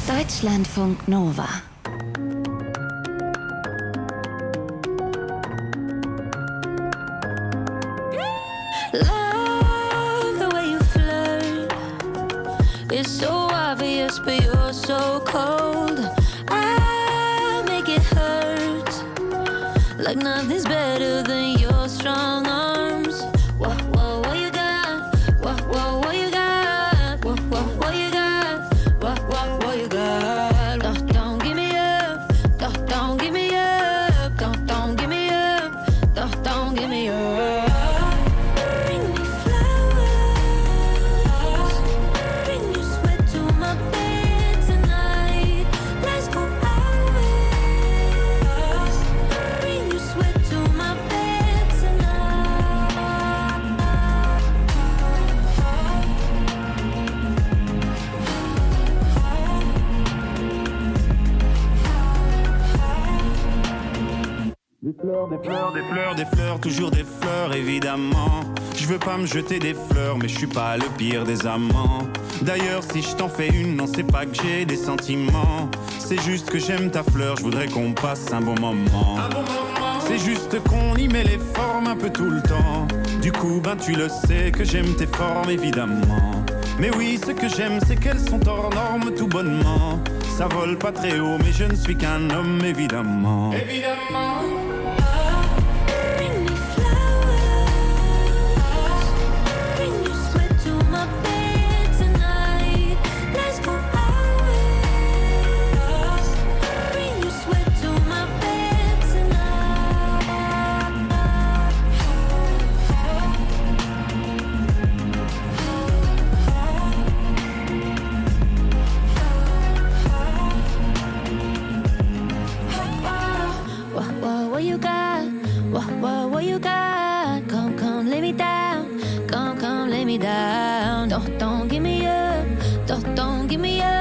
Deutschlandfunk Nova. Love the way you flirt. It's so obvious, but you're so cold. I make it hurt. Like nothing's better than your strong arms. What you got? What you got? What you got? What you got? Don't give me up. Don't give me up. Don't give me up. Don't give me up. Des fleurs, toujours des fleurs, évidemment. Je veux pas me jeter des fleurs, mais je suis pas le pire des amants. D'ailleurs, si je t'en fais une, non, c'est pas que j'ai des sentiments. C'est juste que j'aime ta fleur, je voudrais qu'on passe un bon moment. C'est juste qu'on y met les formes un peu tout le temps. Du coup, ben tu le sais que j'aime tes formes, évidemment. Mais oui, ce que j'aime, c'est qu'elles sont hors normes tout bonnement. Ça vole pas très haut, mais je ne suis qu'un homme, évidemment. Évidemment. Don't give me up. Don't give me up.